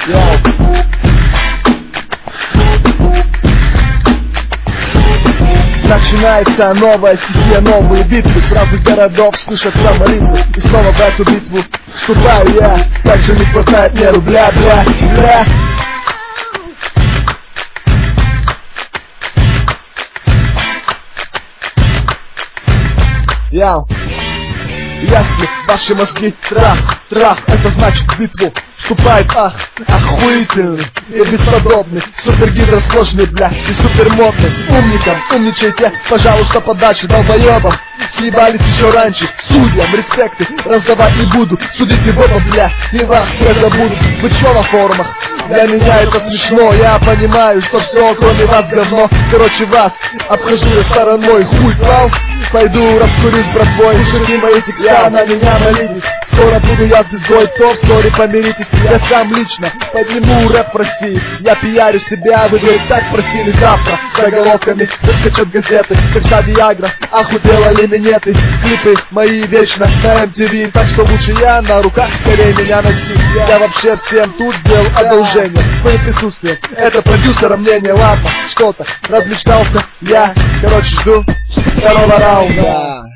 Начинается новая стихия, новые битвы. С разных городов слышатся молитвы. И снова в эту битву вступаю я. Так же не хватает мне рубля, бля. Если ваши мозги трах, это значит в битву вступает охуительный и бесподобный супергидро сложный, бля, и супермодный. Умникам умничайте, пожалуйста, подачи долбоебам. Съебались еще раньше, судьям респекты раздавать не буду. Судите боба, бля, и вас не забуду. Вы чё на форумах? Для меня это смешно. Я понимаю, что все кроме вас говно. Короче, вас обхожу я стороной. Хуй клал, пойду раскурюсь, братвой. Слушайте мои текста, на меня молитесь. Скоро буду я звездой, то вскоре помиритесь. Я сам лично подниму рэп в России. Я пиарю себя, вы говорите, так просили. Завтра заголовками выскочат газеты, как вся Виагра, охуела ли минеты. Клипы мои вечно на MTV, так что лучше я на руках, скорее меня носи. Я вообще всем тут сделал одолжение своим присутствием. Это продюсера мнение, ладно, что-то размечтался я. Короче, жду второго раунда.